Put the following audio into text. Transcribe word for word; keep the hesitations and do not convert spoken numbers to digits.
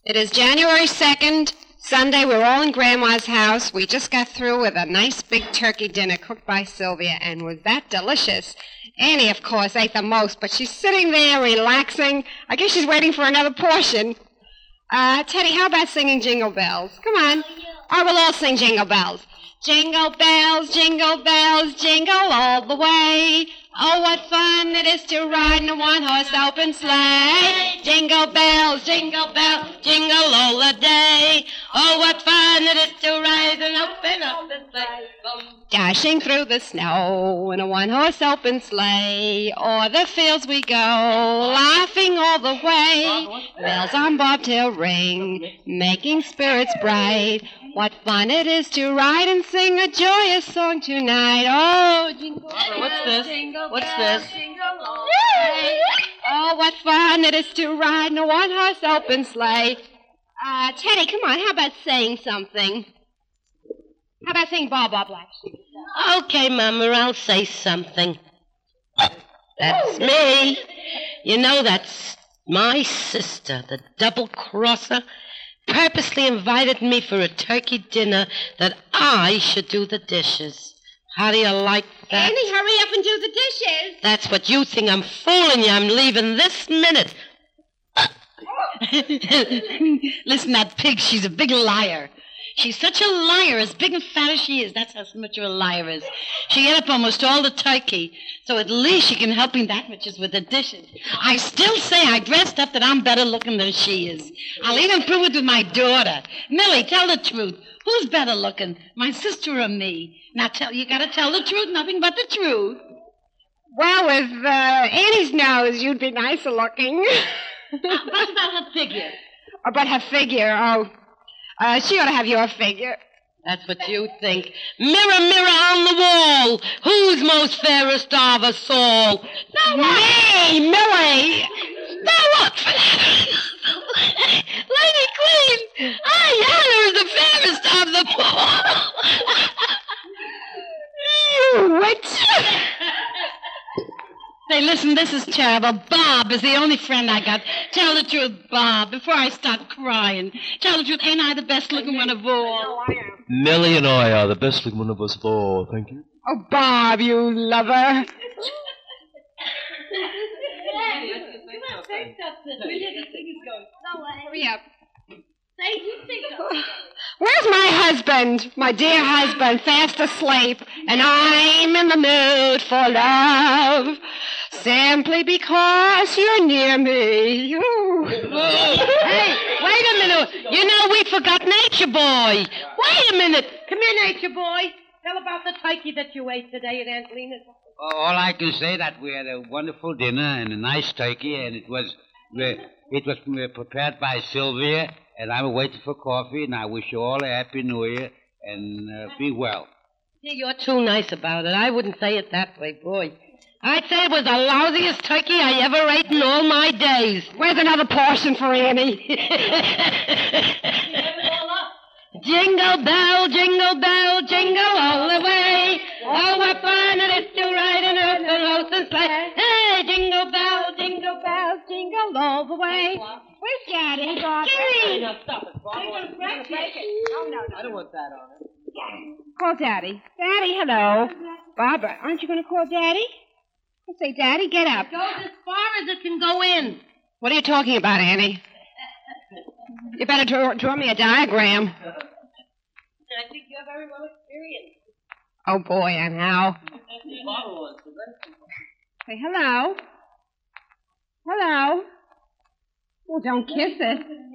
It is January second, Sunday. We're all in Grandma's house. We just got through with a nice big turkey dinner cooked by Sylvia, and was that delicious. Annie, of course, ate the most, but she's sitting there relaxing. I guess she's waiting for another portion. Uh, Teddy, how about singing Jingle Bells? Come on. Or we'll all sing Jingle Bells. Jingle bells, jingle bells, jingle all the way. Oh, what fun it is to ride in a one-horse open sleigh. Jingle bells, jingle bells, jingle all the day. Oh, what fun it is to ride in an open, open sleigh. Dashing through the snow in a one-horse open sleigh. O'er the fields we go, laughing all the way. Bells on bobtail ring, making spirits bright. What fun it is to ride and sing a joyous song tonight. Oh, jingle bells, What's this? jingle What's bells, this? jingle all the way. Oh, what fun it is to ride in a one-horse open sleigh. Uh, Teddy, come on, how about saying something? How about saying Bob Bob Black Sheep? Okay, Mama, I'll say something. That's me. You know, that's my sister, the double-crosser, purposely invited me for a turkey dinner that I should do the dishes. How do you like that? Annie, hurry up and do the dishes. That's what you think. I'm fooling you. I'm leaving this minute. Listen, that pig, she's a big liar. She's such a liar, as big and fat as she is. That's how much of a liar is. She ate up almost all the turkey, so at least she can help me that much is with the dishes. I still say I dressed up that I'm better looking than she is. I'll even prove it with my daughter. Millie, tell the truth. Who's better looking, my sister or me? Now, tell you got to tell the truth, nothing but the truth. Well, with uh, Annie's nose, you'd be nicer looking. What about her figure? Oh, but her figure, oh, uh, she ought to have your figure. That's what you think. Mirror, mirror on the wall, who's most fairest of us all? Now me, Millie. Now what for that? Lady Queen, I, Hannah, is the fairest of the four. You witch. Say, listen, this is terrible. Bob is the only friend I got. Tell the truth, Bob, before I start crying. Tell the truth, ain't I the best-looking one of all? I am. Millie and I are the best looking one of us all, thank you. Oh, Bob, you lover. Hurry up. Where's my husband, my dear husband, fast asleep, and I'm in the mood for love, simply because you're near me. Ooh. Hey, wait a minute. You know, we forgot Nature Boy. Wait a minute. Come here, Nature Boy. Tell about the turkey that you ate today at Aunt Lena's. All I can say that we had a wonderful dinner and a nice turkey, and it was uh, it was uh, prepared by Sylvia, and I'm waiting for coffee, and I wish you all a happy New Year, and uh, be well. Yeah, you're too nice about it. I wouldn't say it that way, boy. I'd say it was the lousiest turkey I ever ate in all my days. Where's another portion for Annie? Jingle bell, jingle bell, jingle all the way. Oh, what fun it is to ride in a open sleigh. Hey, jingle bell, jingle bell, jingle all the way. Where's Daddy? Gary! No, stop it, Bob. No, no, no. I don't want that on it. Call Daddy. Daddy, hello. Barbara, aren't you going to call Daddy? I say, Daddy, get up. Goes as far as it can go in. What are you talking about, Annie? You better draw, draw me a diagram. I think you're very well experienced. Oh, boy, and how? Say hello. Hello. Oh, don't kiss it.